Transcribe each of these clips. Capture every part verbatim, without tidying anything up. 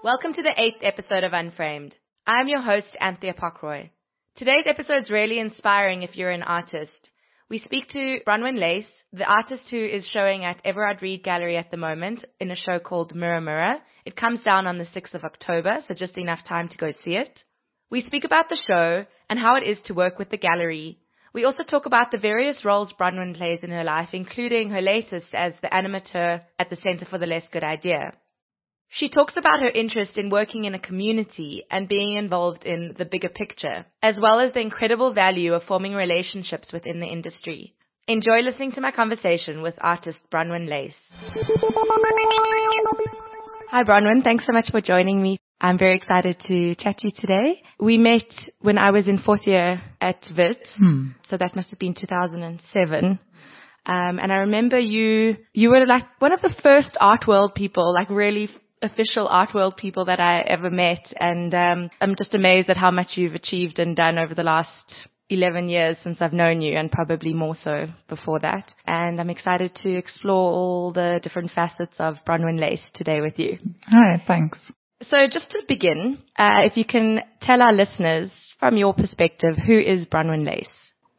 Welcome to the eighth episode of Unframed. I'm your host, Anthea Pockroy. Today's episode is really inspiring if you're an artist. We speak to Bronwyn Lace, the artist who is showing at Everard Reed Gallery at the moment in a show called Mirror Mirror. It comes down on the sixth of October, so just enough time to go see it. We speak about the show and how it is to work with the gallery. We also talk about the various roles Bronwyn plays in her life, including her latest as the animateur at the Centre for the Less Good Idea. She talks about her interest in working in a community and being involved in the bigger picture, as well as the incredible value of forming relationships within the industry. Enjoy listening to my conversation with artist Bronwyn Lace. Hi Bronwyn, thanks so much for joining me. I'm very excited to chat to you today. We met when I was in fourth year at Wits, hmm. so that must have been two thousand seven. Um, and I remember you, you were like one of the first art world people, like really official art world people that I ever met. And um, I'm just amazed at how much you've achieved and done over the last eleven years since I've known you, and probably more so before that. And I'm excited to explore all the different facets of Bronwyn Lace today with you. Hi, thanks. So just to begin, uh, if you can tell our listeners from your perspective, who is Bronwyn Lace?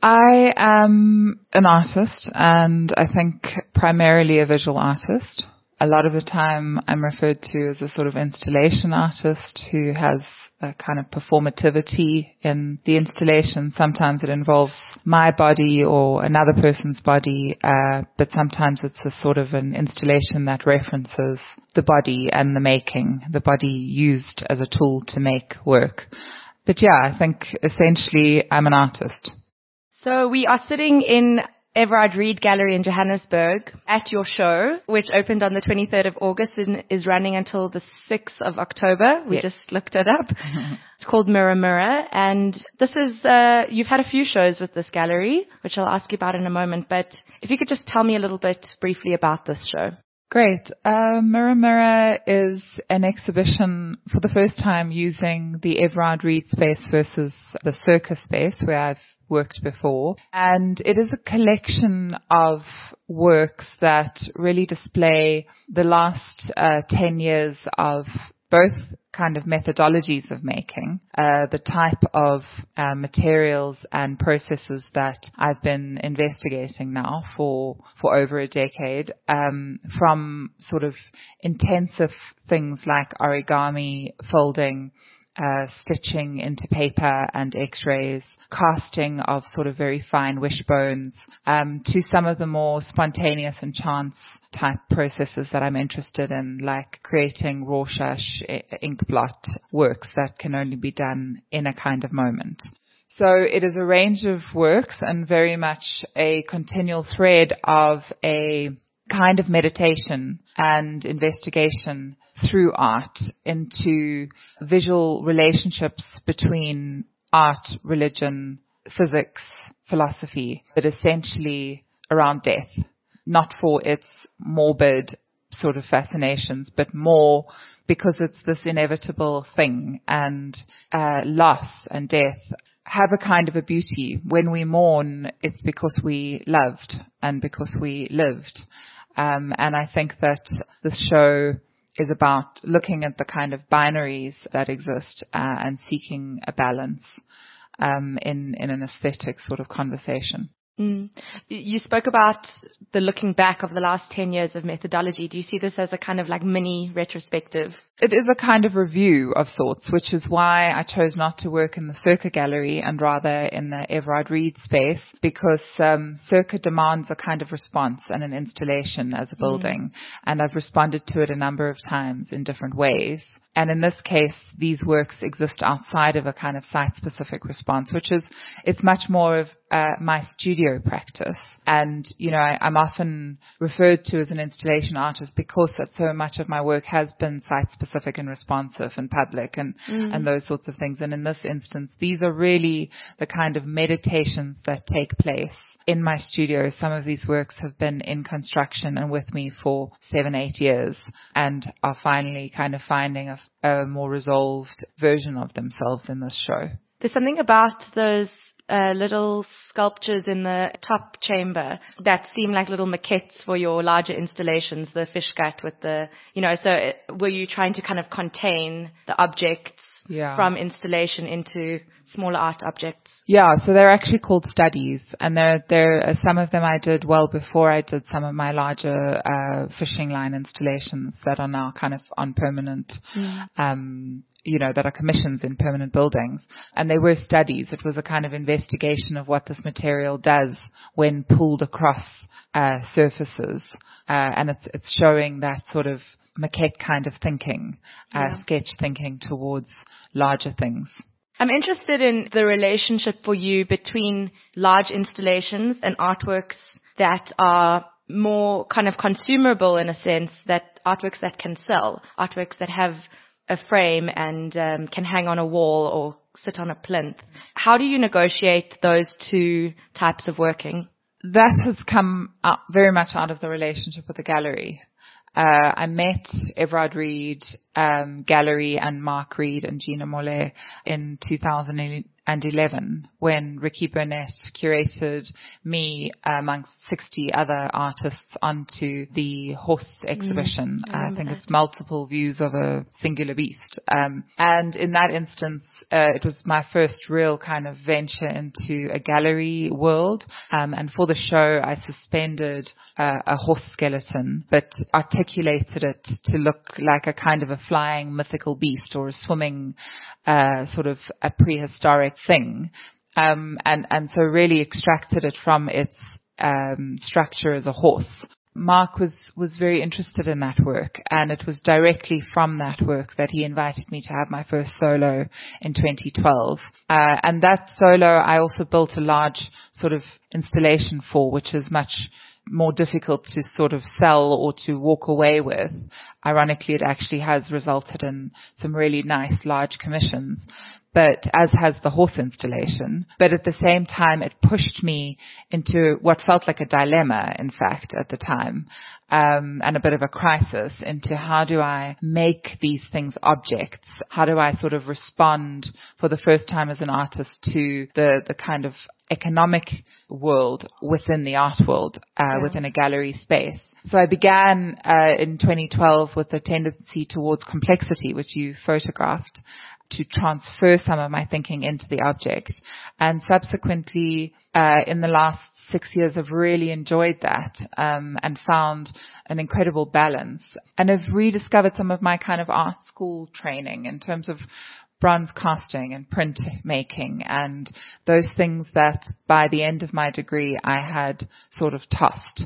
I am an artist, and I think primarily a visual artist. A lot of the time I'm referred to as a sort of installation artist who has a kind of performativity in the installation. Sometimes it involves my body or another person's body, uh, but sometimes it's a sort of an installation that references the body and the making, the body used as a tool to make work. But yeah, I think essentially I'm an artist. So we are sitting in Everard Reed Gallery in Johannesburg at your show, which opened on the twenty-third of August and is running until the sixth of October. We yes. just looked it up. It's called Mirror Mirror. And this is, uh, you've had a few shows with this gallery, which I'll ask you about in a moment. But if you could just tell me a little bit briefly about this show. Great. Uh, Mirror Mirror is an exhibition for the first time using the Everard Reed space versus the Circa space where I've worked before. And it is a collection of works that really display the last uh, ten years of both kind of methodologies of making, uh, the type of uh, materials and processes that I've been investigating now for for over a decade, um, from sort of intensive things like origami, folding, uh, stitching into paper and x-rays, casting of sort of very fine wishbones, um, to some of the more spontaneous and chance type processes that I'm interested in, like creating Rorschach ink blot works that can only be done in a kind of moment. So it is a range of works and very much a continual thread of a kind of meditation and investigation through art into visual relationships between art, religion, physics, philosophy, but essentially around death. Not for its morbid sort of fascinations, but more because it's this inevitable thing, and uh, loss and death have a kind of a beauty. When we mourn, it's because we loved and because we lived. Um, and I think that this show is about looking at the kind of binaries that exist uh, and seeking a balance um, in, in an aesthetic sort of conversation. Mm. You spoke about the looking back of the last ten years of methodology. Do you see this as a kind of like mini retrospective? It is a kind of review of sorts, which is why I chose not to work in the Circa gallery and rather in the Everard Reed space, because um, Circa demands a kind of response and an installation as a building, mm. and I've responded to it a number of times in different ways. And in this case, these works exist outside of a kind of site-specific response, which is, it's much more of uh, my studio practice. And, you know, I, I'm often referred to as an installation artist because so much of my work has been site-specific and responsive and public and, mm. and those sorts of things. And in this instance, these are really the kind of meditations that take place in my studio. Some of these works have been in construction and with me for seven, eight years and are finally kind of finding a, a more resolved version of themselves in this show. There's something about those uh, little sculptures in the top chamber that seem like little maquettes for your larger installations, the fish gut with the, you know, so it, were you trying to kind of contain the objects yeah. from installation into smaller art objects? Yeah, so they're actually called studies, and there there are some of them I did well before I did some of my larger uh, fishing line installations that are now kind of on permanent, mm. um, you know, that are commissions in permanent buildings. And they were studies. It was a kind of investigation of what this material does when pulled across uh, surfaces, uh, and it's it's showing that sort of maquette kind of thinking, uh, yeah. sketch thinking towards larger things. I'm interested in the relationship for you between large installations and artworks that are more kind of consumable in a sense, that artworks that can sell, artworks that have a frame and um, can hang on a wall or sit on a plinth. How do you negotiate those two types of working? That has come out very much out of the relationship with the gallery. Uh, I met Everard Reed, um, Gallery and Mark Reed and Gina Mollet in two thousand eleven when Ricky Burnett curated me amongst sixty other artists onto the horse exhibition. Mm, I, I think that. It's multiple views of a singular beast. Um, and in that instance, uh, it was my first real kind of venture into a gallery world. Um, and for the show, I suspended uh, a horse skeleton, but articulated it to look like a kind of a flying mythical beast or a swimming, uh, sort of a prehistoric thing. Um, and, and so really extracted it from its, um, structure as a horse. Mark was, was very interested in that work, and it was directly from that work that he invited me to have my first solo in twenty twelve. Uh, and that solo I also built a large sort of installation for, which is much more difficult to sort of sell or to walk away with. Ironically, it actually has resulted in some really nice large commissions, but as has the horse installation. But at the same time, it pushed me into what felt like a dilemma, in fact, at the time, um, and a bit of a crisis into how do I make these things objects? How do I sort of respond for the first time as an artist to the, the kind of economic world within the art world, uh, yeah. within a gallery space. So I began uh, in twenty twelve with a tendency towards complexity, which you photographed, to transfer some of my thinking into the object. And subsequently, uh, in the last six years, I've really enjoyed that, um, and found an incredible balance. And I've rediscovered some of my kind of art school training in terms of bronze casting and print making and those things that by the end of my degree I had sort of tossed.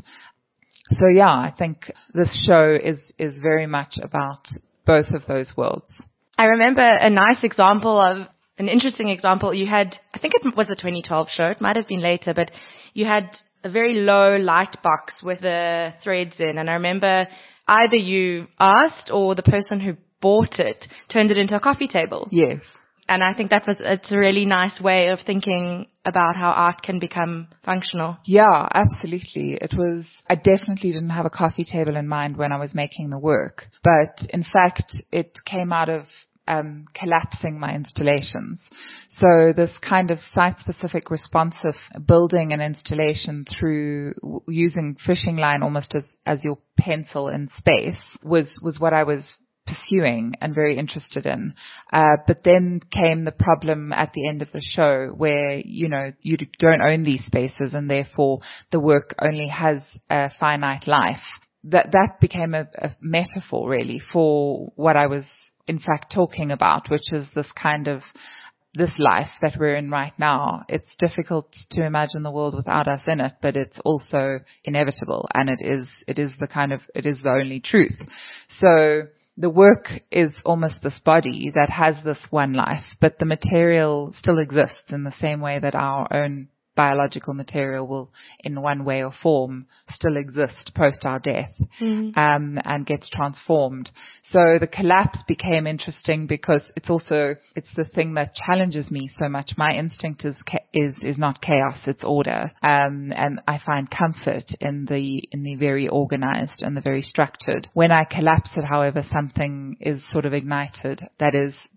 So yeah, I think this show is, is very much about both of those worlds. I remember a nice example of, an interesting example. You had, I think it was the twenty twelve show, it might have been later, but you had a very low light box with the threads in. And I remember either you asked or the person who bought it turned it into a coffee table. Yes. And I think that was, it's a really nice way of thinking about how art can become functional. Yeah, absolutely. It was, I definitely didn't have a coffee table in mind when I was making the work, but in fact it came out of um collapsing my installations. So this kind of site-specific responsive building an installation through w- using fishing line almost as, as your pencil in space was, was what I was pursuing and very interested in. Uh, but then came the problem at the end of the show where, you know, you don't own these spaces and therefore the work only has a finite life. That, that became a, a metaphor really for what I was in fact talking about, which is this kind of this life that we're in right now. It's difficult to imagine the world without us in it, but it's also inevitable, and it is, it is the kind of, it is the only truth. So the work is almost this body that has this one life, but the material still exists in the same way that our own biological material will, in one way or form, still exist post our death, mm. um, and gets transformed. So the collapse became interesting because it's also, it's the thing that challenges me so much. My instinct is, is, is not chaos, it's order. Um, and I find comfort in the, in the very organized and the very structured. When I collapse it, however, something is sort of ignited that is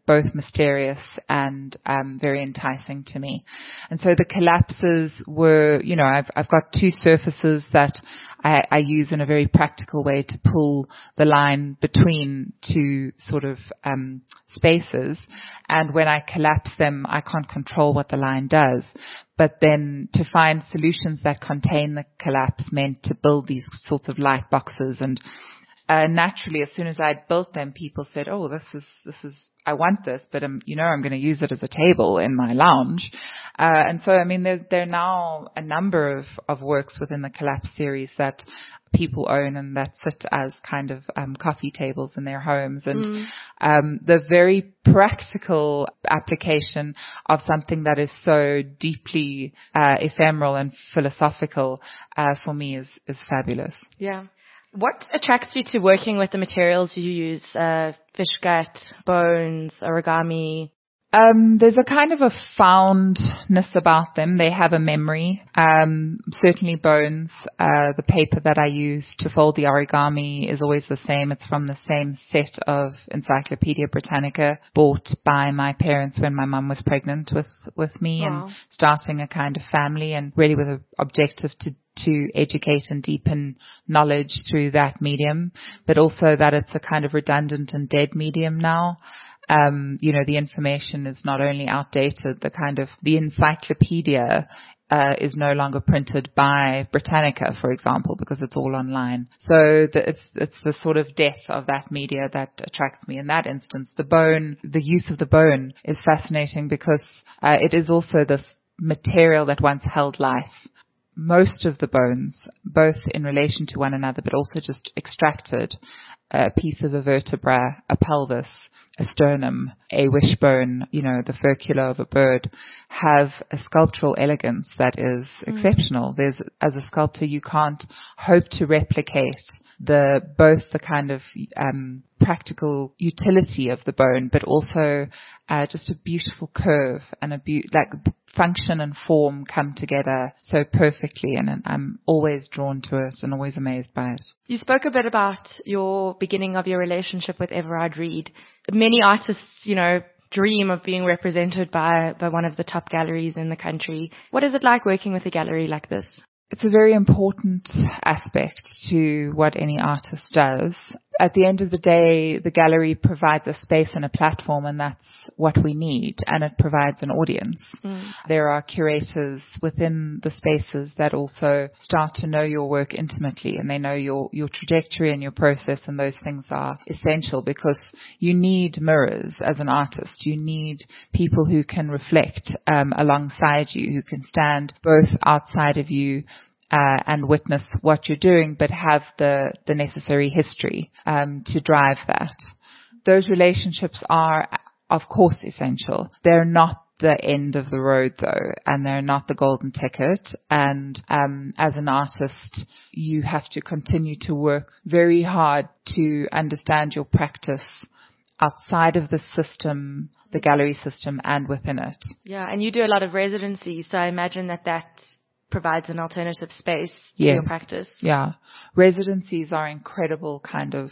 both mysterious and um, very enticing to me. And so the collapses were, you know, I've I've got two surfaces that I, I use in a very practical way to pull the line between two sort of um, spaces. And when I collapse them, I can't control what the line does. But then to find solutions that contain the collapse meant to build these sorts of light boxes. And uh, naturally, as soon as I'd built them, people said, "Oh, this is this is I want this, but um, you know, I'm going to use it as a table in my lounge." Uh, and so, I mean, there there are now a number of of works within the Collapse series that people own and that sit as kind of um, coffee tables in their homes. And mm. um, the very practical application of something that is so deeply uh, ephemeral and philosophical uh, for me is is fabulous. Yeah. What attracts you to working with the materials you use? Uh, fish gut, bones, origami? Um, there's a kind of a foundness about them. They have a memory. Um, certainly bones. Uh, the paper that I use to fold the origami is always the same. It's from the same set of Encyclopedia Britannica bought by my parents when my mum was pregnant with, with me wow. and starting a kind of family, and really with an objective to to educate and deepen knowledge through that medium, but also that it's a kind of redundant and dead medium now. Um, you know, the information is not only outdated, the kind of, the encyclopedia uh, is no longer printed by Britannica, for example, because it's all online. So the, it's, it's the sort of death of that media that attracts me in that instance. The bone, the use of the bone is fascinating because uh, it is also this material that once held life. Most of the bones, both in relation to one another, but also just extracted, a piece of a vertebra, a pelvis, a sternum, a wishbone, you know, the furcula of a bird, have a sculptural elegance that is mm. exceptional. There's, as a sculptor, you can't hope to replicate the, both the kind of, um, practical utility of the bone, but also, uh, just a beautiful curve and a be- like function and form come together so perfectly. And I'm always drawn to it and always amazed by it. You spoke a bit about your beginning of your relationship with Everard Reed. Many artists, you know, dream of being represented by, by one of the top galleries in the country. What is it like working with a gallery like this? It's a very important aspect to what any artist does. At the end of the day, the gallery provides a space and a platform, and that's what we need, and it provides an audience. Mm. There are curators within the spaces that also start to know your work intimately, and they know your, your trajectory and your process, and those things are essential because you need mirrors as an artist. You need people who can reflect um, alongside you, who can stand both outside of you Uh, and witness what you're doing, but have the, the necessary history um, to drive that. Those relationships are, of course, essential. They're not the end of the road, though, and they're not the golden ticket. And um, as an artist, you have to continue to work very hard to understand your practice outside of the system, the gallery system, and within it. Yeah, and you do a lot of residencies, so I imagine that that's provides an alternative space to yes. your practice. Yeah. Residencies are incredible kind of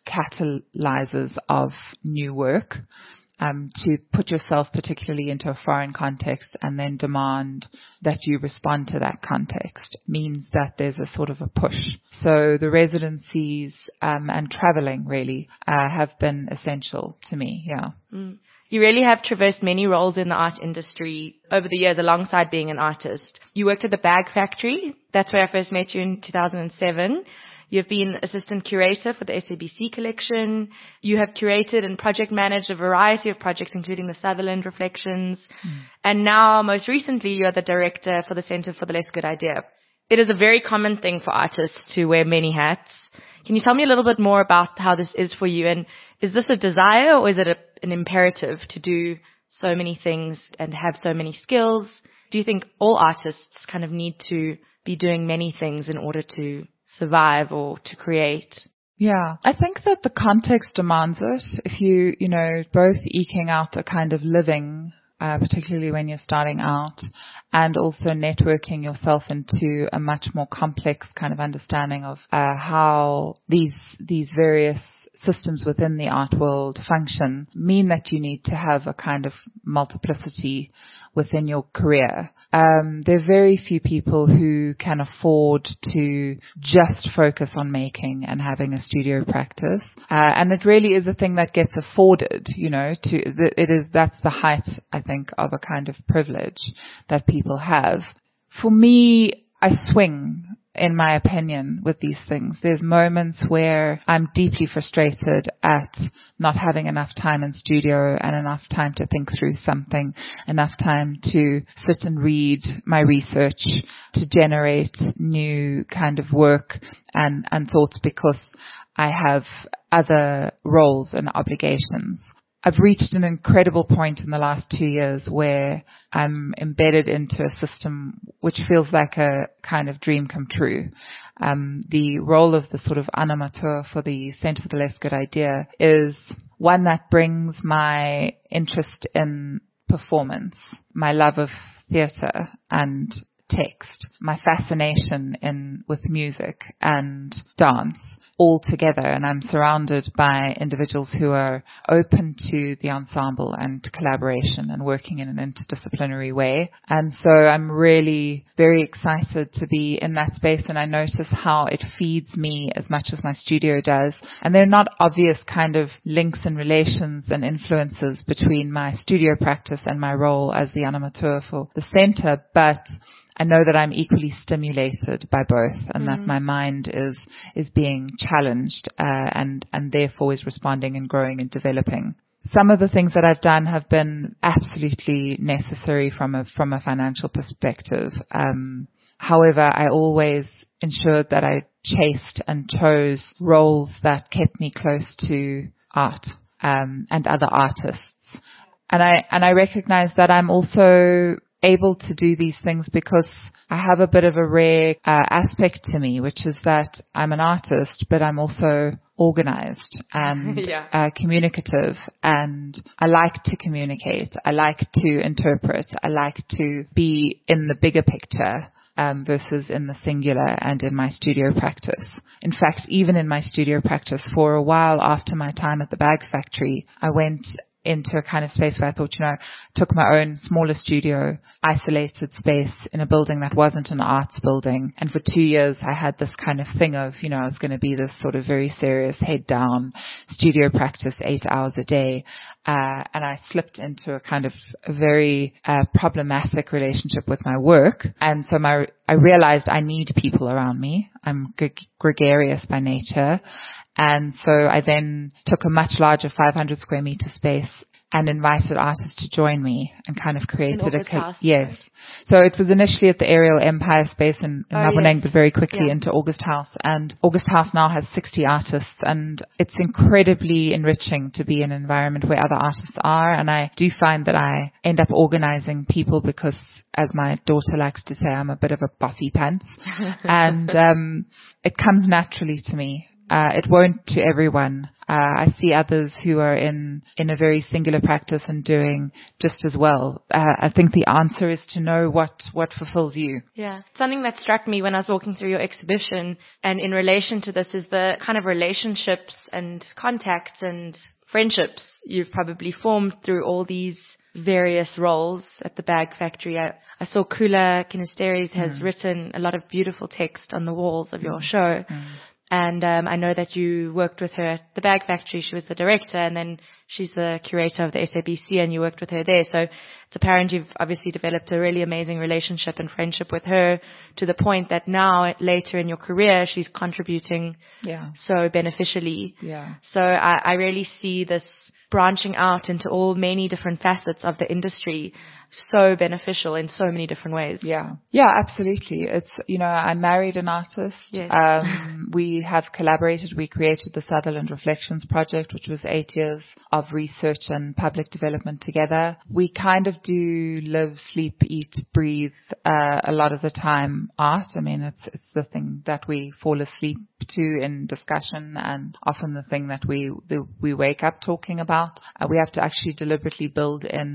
catalyzers of new work. Um, to put yourself particularly into a foreign context and then demand that you respond to that context means that there's a sort of a push. So the residencies um, and traveling really uh, have been essential to me. Yeah. Mm. You really have traversed many roles in the art industry over the years alongside being an artist. You worked at the Bag Factory. That's where I first met you in two thousand seven. You've been assistant curator for the S A B C collection. You have curated and project managed a variety of projects, including the Sutherland Reflections. Mm. And now, most recently, you're the director for the Center for the Less Good Idea. It is a very common thing for artists to wear many hats. Can you tell me a little bit more about how this is for you? And is this a desire or is it a, an imperative to do so many things and have so many skills? Do you think all artists kind of need to be doing many things in order to survive or to create? Yeah, I think that the context demands it. If you, you know, both eking out a kind of living, uh, particularly when you're starting out, and also networking yourself into a much more complex kind of understanding of uh, how these these various systems within the art world function mean that you need to have a kind of multiplicity within your career. Um, there are very few people who can afford to just focus on making and having a studio practice. Uh, and it really is a thing that gets afforded, you know, to, it is, that's the height, I think, of a kind of privilege that people have. For me, I swing, in my opinion, with these things. There's moments where I'm deeply frustrated at not having enough time in studio and enough time to think through something, enough time to sit and read my research, to generate new kind of work and, and thoughts, because I have other roles and obligations. I've reached an incredible point in the last two years where I'm embedded into a system which feels like a kind of dream come true. Um, the role of the sort of animateur for the Centre for the Less Good Idea is one that brings my interest in performance, my love of theatre and text, my fascination in with music and dance, all together, and I'm surrounded by individuals who are open to the ensemble and collaboration and working in an interdisciplinary way. And so I'm really very excited to be in that space, and I notice how it feeds me as much as my studio does. And there are not obvious kind of links and relations and influences between my studio practice and my role as the animateur for the centre, but I know that I'm equally stimulated by both, and mm. that my mind is is being challenged uh, and and therefore is responding and growing and developing. Some of the things that I've done have been absolutely necessary from a from a financial perspective. Um, however, I always ensured that I chased and chose roles that kept me close to art um, and other artists, and I and I recognize that I'm also able to do these things because I have a bit of a rare uh, aspect to me, which is that I'm an artist, but I'm also organized and yeah. uh, communicative, and I like to communicate. I like to interpret. I like to be in the bigger picture um, versus in the singular and in my studio practice. In fact, even in my studio practice, for a while after my time at the Bag Factory, I went into a kind of space where I thought, you know, took my own smaller studio, isolated space in a building that wasn't an arts building. And for two years, I had this kind of thing of, you know, I was going to be this sort of very serious head down studio practice, eight hours a day. Uh, and I slipped into a kind of a very uh, problematic relationship with my work. And so my, I realized I need people around me. I'm gre- gregarious by nature. And so I then took a much larger five hundred square meter space and invited artists to join me and kind of created a, co- house, yes. right? So it was initially at the Aerial Empire space in, in oh, Maboneng, yes. but very quickly yeah. into August House. And August House now has sixty artists, and it's incredibly enriching to be in an environment where other artists are. And I do find that I end up organizing people because, as my daughter likes to say, I'm a bit of a bossy pants. and um, it comes naturally to me. Uh, it won't to everyone. Uh, I see others who are in, in a very singular practice and doing just as well. Uh, I think the answer is to know what, what fulfills you. Yeah. Something that struck me when I was walking through your exhibition, and in relation to this, is the kind of relationships and contacts and friendships you've probably formed through all these various roles at the Bag Factory. I, I saw Kula Kinisteris has mm. written a lot of beautiful text on the walls of your show. Mm. And um, I know that you worked with her at the Bag Factory. She was the director, and then she's the curator of the S A B C, and you worked with her there. So it's apparent you've obviously developed a really amazing relationship and friendship with her, to the point that now, later in your career, she's contributing yeah. so beneficially. Yeah. So I, I really see this branching out into all many different facets of the industry, so beneficial in so many different ways. Yeah. Yeah, absolutely. It's, you know, I married an artist. Yes. Um, we have collaborated. We created the Sutherland Reflections Project, which was eight years of research and public development together. We kind of do live, sleep, eat, breathe, uh, a lot of the time art. I mean, it's, it's the thing that we fall asleep to in discussion, and often the thing that we, the, we wake up talking about. Uh, we have to actually deliberately build in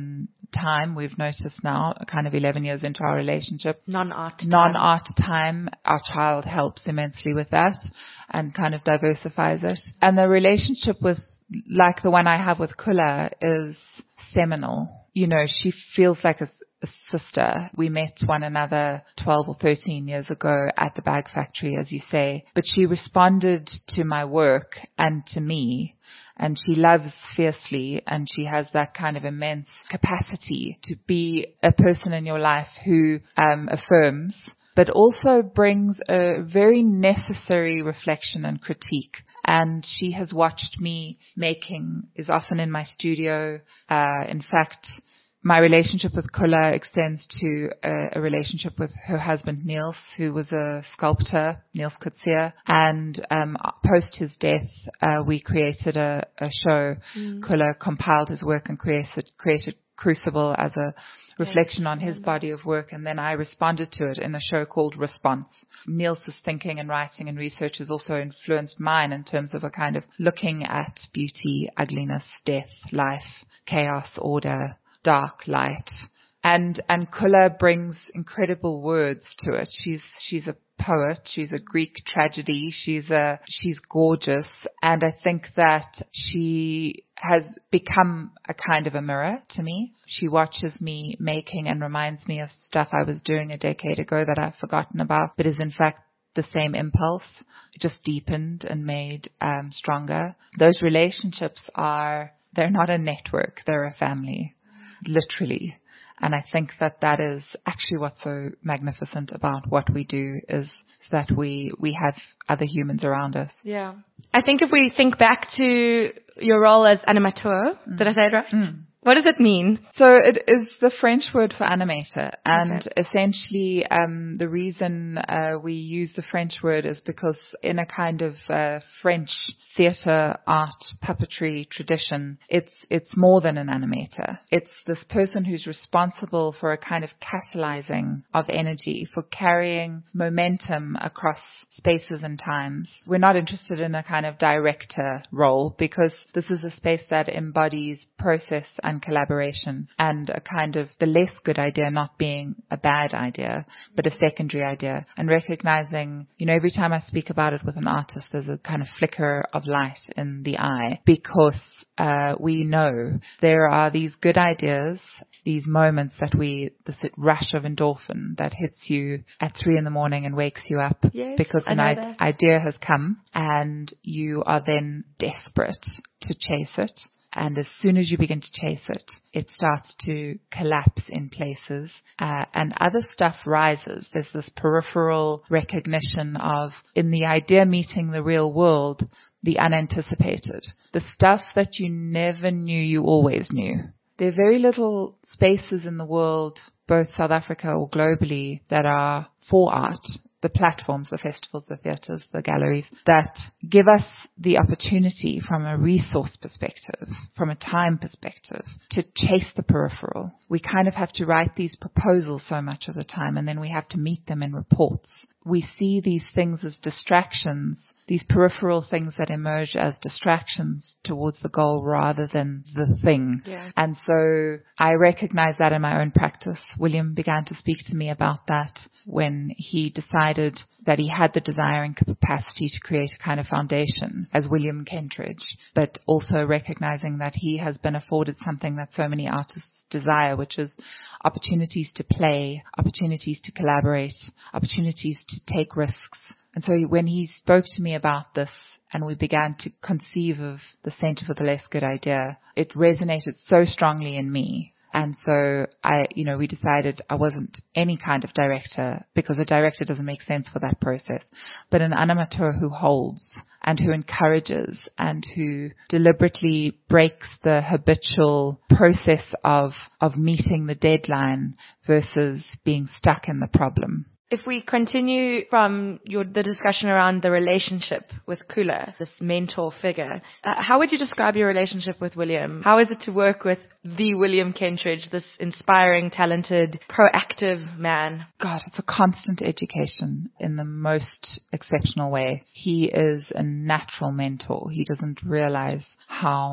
time, we've noticed now, kind of eleven years into our relationship. Non-art time. Non-art time. Our child helps immensely with that and kind of diversifies it. And the relationship with, like the one I have with Kula, is seminal. You know, she feels like a, a sister. We met one another twelve or thirteen years ago at the bag factory, as you say, but she responded to my work and to me. And she loves fiercely, and she has that kind of immense capacity to be a person in your life who um, affirms, but also brings a very necessary reflection and critique. And she has watched me making, is often in my studio. Uh, in fact, my relationship with Kula extends to a, a relationship with her husband, Niels, who was a sculptor, Niels Kutsia. And um, post his death, uh, we created a, a show. Mm. Kula compiled his work and created, created Crucible as a reflection on his body of work, and then I responded to it in a show called Response. Niels' thinking and writing and research has also influenced mine in terms of a kind of looking at beauty, ugliness, death, life, chaos, order, dark, light. And, and Kula brings incredible words to it. She's, she's a poet. She's a Greek tragedy. She's a, she's gorgeous. And I think that she has become a kind of a mirror to me. She watches me making and reminds me of stuff I was doing a decade ago that I've forgotten about, but is in fact the same impulse, just deepened and made um, stronger. Those relationships are, they're not a network. They're a family. Literally. And I think that that is actually what's so magnificent about what we do, is that we, we have other humans around us. Yeah. I think if we think back to your role as animateur, mm. did I say it right? Mm. What does it mean? So it is the French word for animator. And okay. essentially, um, the reason uh, we use the French word is because in a kind of uh, French theater, art, puppetry tradition, it's it's more than an animator. It's this person who's responsible for a kind of catalyzing of energy, for carrying momentum across spaces and times. We're not interested in a kind of director role, because this is a space that embodies process and collaboration, and a kind of the less good idea not being a bad idea, but a secondary idea, and recognizing, you know, every time I speak about it with an artist, there's a kind of flicker of light in the eye, because uh, we know there are these good ideas, these moments that we, this rush of endorphin that hits you at three in the morning and wakes you up, yes, because an I- idea has come, and you are then desperate to chase it. And as soon as you begin to chase it, it starts to collapse in places, uh, and other stuff rises. There's this peripheral recognition of, in the idea meeting the real world, the unanticipated, the stuff that you never knew you always knew. There are very little spaces in the world, both South Africa or globally, that are for art. The platforms, the festivals, the theatres, the galleries, that give us the opportunity from a resource perspective, from a time perspective, to chase the peripheral. We kind of have to write these proposals so much of the time, and then we have to meet them in reports. We see these things as distractions, these peripheral things that emerge as distractions towards the goal rather than the thing. Yeah. And so I recognize that in my own practice. William began to speak to me about that when he decided that he had the desire and capacity to create a kind of foundation as William Kentridge, but also recognizing that he has been afforded something that so many artists desire, which is opportunities to play, opportunities to collaborate, opportunities to take risks. And so when he spoke to me about this and we began to conceive of the Center for the Less Good Idea, it resonated so strongly in me. And so I, you know, we decided I wasn't any kind of director, because a director doesn't make sense for that process, but an animateur who holds and who encourages and who deliberately breaks the habitual process of, of meeting the deadline versus being stuck in the problem. If we continue from your, the discussion around the relationship with Kula, this mentor figure, uh, how would you describe your relationship with William? How is it to work with the William Kentridge, this inspiring, talented, proactive man? God, it's a constant education in the most exceptional way. He is a natural mentor. He doesn't realize how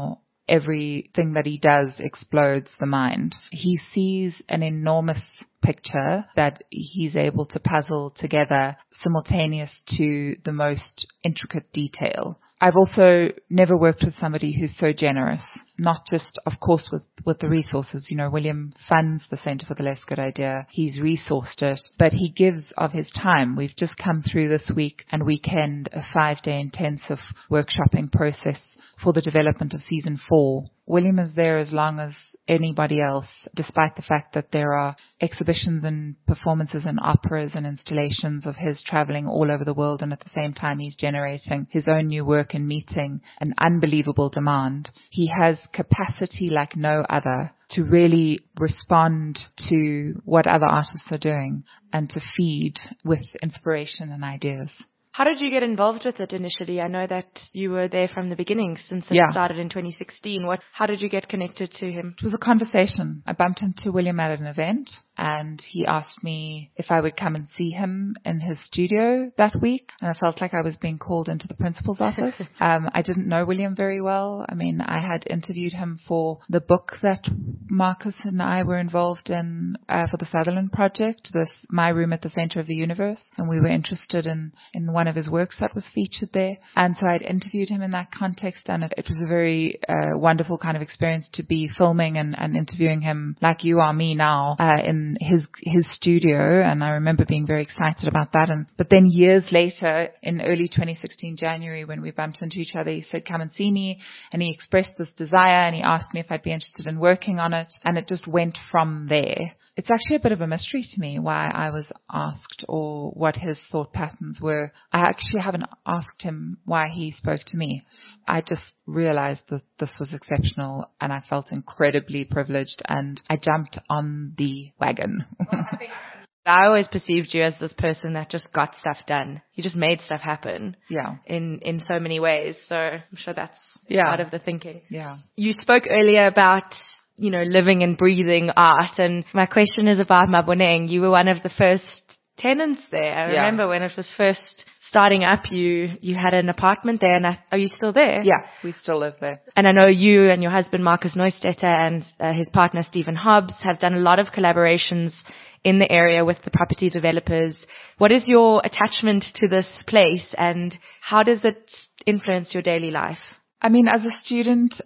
everything that he does explodes the mind. He sees an enormous picture that he's able to puzzle together simultaneous to the most intricate detail. I've also never worked with somebody who's so generous, not just, of course, with, with the resources. You know, William funds the Centre for the Less Good Idea. He's resourced it, but he gives of his time. We've just come through this week and weekend a five-day intensive workshopping process for the development of season four. William is there as long as anybody else, despite the fact that there are exhibitions and performances and operas and installations of his traveling all over the world, and at the same time he's generating his own new work and meeting an unbelievable demand. He has capacity like no other to really respond to what other artists are doing and to feed with inspiration and ideas. How did you get involved with it initially? I know that you were there from the beginning since it Yeah. started in twenty sixteen. What? How did you get connected to him? It was a conversation. I bumped into William at an event and he asked me if I would come and see him in his studio that week. And I felt like I was being called into the principal's office. um, I didn't know William very well. I mean, I had interviewed him for the book that Marcus and I were involved in uh, for the Sutherland Project, this My Room at the Center of the Universe. And we were interested in, in one of his works that was featured there. And so I'd interviewed him in that context, and it, it was a very uh, wonderful kind of experience to be filming and, and interviewing him like you are me now uh, in his his studio. And I remember being very excited about that. And but then years later, in early twenty sixteen January, when we bumped into each other, he said, "Come and see me," and he expressed this desire and he asked me if I'd be interested in working on it, and it just went from there. It's actually a bit of a mystery to me why I was asked or what his thought patterns were. I actually haven't asked him why he spoke to me. I just realized that this was exceptional and I felt incredibly privileged and I jumped on the wagon. I always perceived you as this person that just got stuff done. You just made stuff happen. Yeah. In, in so many ways. So I'm sure that's Yeah. part of the thinking. Yeah. You spoke earlier about, you know, living and breathing art. And my question is about Maboneng. You were one of the first tenants there. I Yeah. remember when it was first starting up, you, you had an apartment there. And I, are you still there? Yeah. We still live there. And I know you and your husband, Marcus Neustetter, and uh, his partner, Stephen Hobbs, have done a lot of collaborations in the area with the property developers. What is your attachment to this place and how does it influence your daily life? I mean, as a student,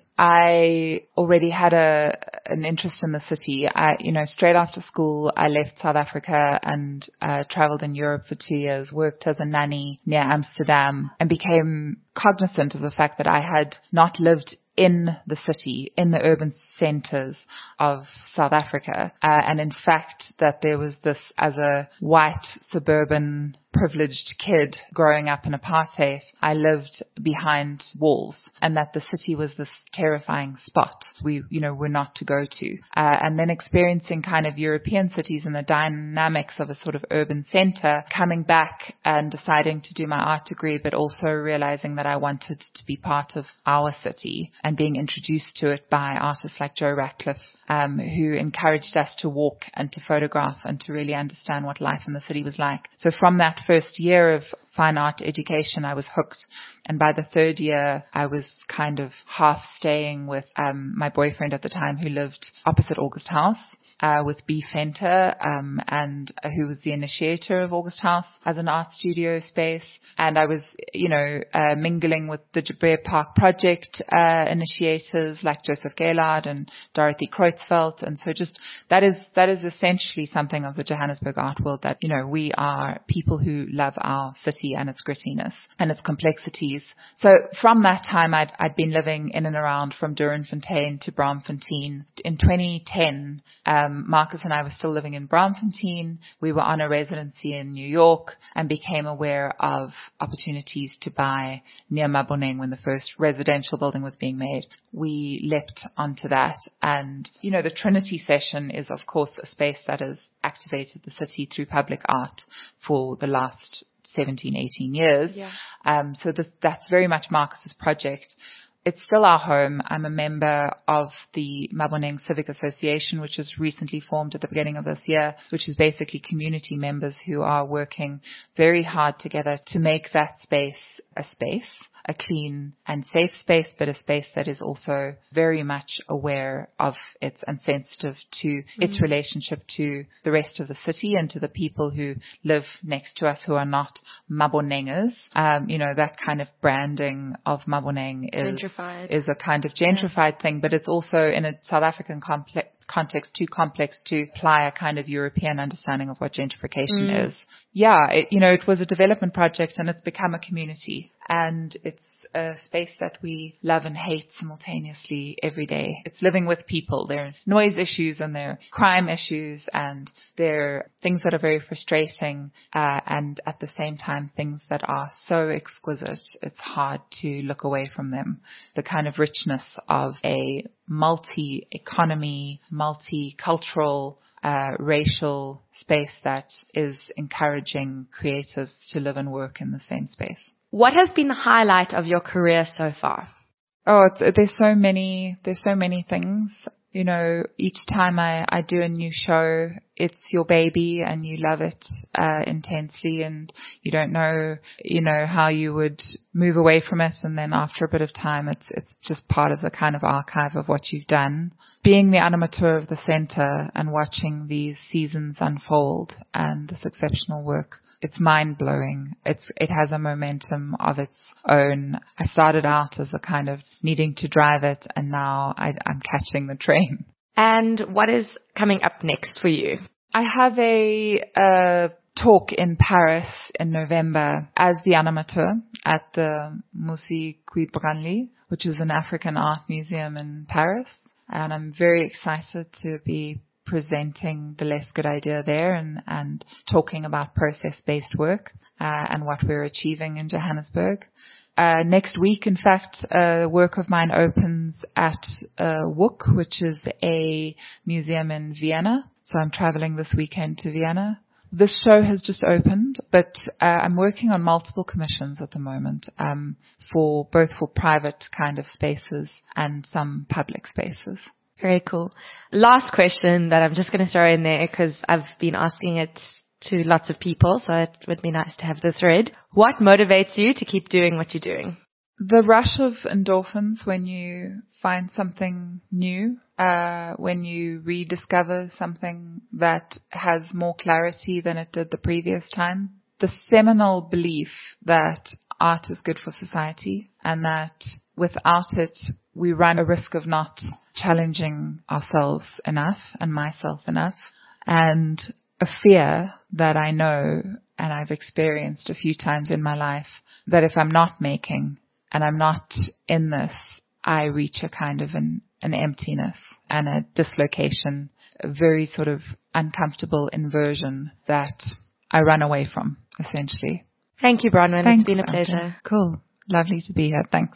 I already had a an interest in the city. I, you know, straight after school, I left South Africa and uh, traveled in Europe for two years, worked as a nanny near Amsterdam, and became cognizant of the fact that I had not lived in the city, in the urban centers of South Africa. Uh, and in fact, that there was this, as a white suburban privileged kid growing up in apartheid, I lived behind walls, and that the city was this terrifying spot we, you know, were not to go to. Uh, and then experiencing kind of European cities and the dynamics of a sort of urban center, coming back and deciding to do my art degree, but also realizing that I wanted to be part of our city and being introduced to it by artists like Joe Ratcliffe, um, who encouraged us to walk and to photograph and to really understand what life in the city was like. So from that first year of fine art education, I was hooked. And by the third year, I was kind of half staying with um, my boyfriend at the time, who lived opposite August House. Uh, with B. Fenter, um, and uh, who was the initiator of August House as an art studio space. And I was, you know, uh, mingling with the Joubert Park project, uh, initiators like Joseph Gaylard and Dorothy Kreutzfeldt. And so just, that is, that is essentially something of the Johannesburg art world, that, you know, we are people who love our city and its grittiness and its complexities. So from that time, I'd, I'd been living in and around from Doornfontein to Braamfontein. In twenty ten, um, Marcus and I were still living in Braamfontein. We were on a residency in New York and became aware of opportunities to buy near Maboneng when the first residential building was being made. We leapt onto that. And, you know, the Trinity Session is, of course, a space that has activated the city through public art for the last seventeen, eighteen years. Yeah. Um, so th- that's very much Marcus's project. It's still our home. I'm a member of the Maboneng Civic Association, which was recently formed at the beginning of this year, which is basically community members who are working very hard together to make that space a space. a clean and safe space, but a space that is also very much aware of its and sensitive to mm-hmm. its relationship to the rest of the city and to the people who live next to us who are not Mabonengers. Um, you know, that kind of branding of Maboneng is, is a kind of gentrified yeah. thing, but it's also in a South African complex context too complex to apply a kind of European understanding of what gentrification mm. is. Yeah, it, you know, it was a development project and it's become a community, and it's a space that we love and hate simultaneously every day. It's living with people. There are noise issues and there are crime issues and there are things that are very frustrating uh, and at the same time things that are so exquisite it's hard to look away from them. The kind of richness of a multi-economy, multicultural, uh, racial space that is encouraging creatives to live and work in the same space. What has been the highlight of your career so far? Oh, it's, there's so many, there's so many things. You know, each time I, I do a new show, it's your baby and you love it, uh, intensely, and you don't know, you know, how you would move away from it. And then after a bit of time, it's, it's just part of the kind of archive of what you've done. Being the animateur of the center and watching these seasons unfold and this exceptional work, it's mind blowing. It's, it has a momentum of its own. I started out as a kind of needing to drive it, and now I, I'm catching the train. And what is coming up next for you? I have a, a talk in Paris in November as the animateur at the Musée Guy Branly, which is an African art museum in Paris. And I'm very excited to be presenting the Less Good Idea there and, and talking about process-based work uh, and what we're achieving in Johannesburg. Uh, next week, in fact, a work of mine opens at uh, W U C, which is a museum in Vienna. So I'm traveling this weekend to Vienna. This show has just opened, but uh, I'm working on multiple commissions at the moment, um, for both for private kind of spaces and some public spaces. Very cool. Last question that I'm just going to throw in there because I've been asking it to lots of people, so it would be nice to have the thread. What motivates you to keep doing what you're doing? The rush of endorphins when you find something new, uh, when you rediscover something that has more clarity than it did the previous time. The seminal belief that art is good for society and that without it, we run a risk of not challenging ourselves enough and myself enough, and a fear that I know and I've experienced a few times in my life that if I'm not making and I'm not in this, I reach a kind of an, an emptiness and a dislocation, a very sort of uncomfortable inversion that I run away from, essentially. Thank you, Bronwyn. Thanks, it's been a pleasure. Andrea. Cool. Lovely to be here. Thanks.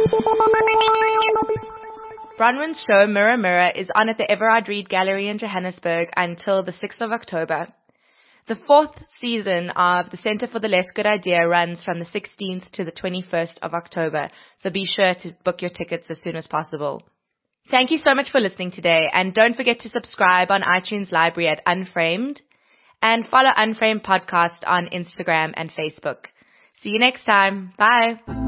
Bronwyn's show Mirror Mirror is on at the Everard Reed Gallery in Johannesburg until the sixth of October. The fourth season of the Centre for the Less Good Idea runs from the sixteenth to the twenty-first of October, so be sure to book your tickets as soon as possible. Thank you so much for listening today, and don't forget to subscribe on iTunes Library at Unframed, and follow Unframed Podcast on Instagram and Facebook. See you next time. Bye.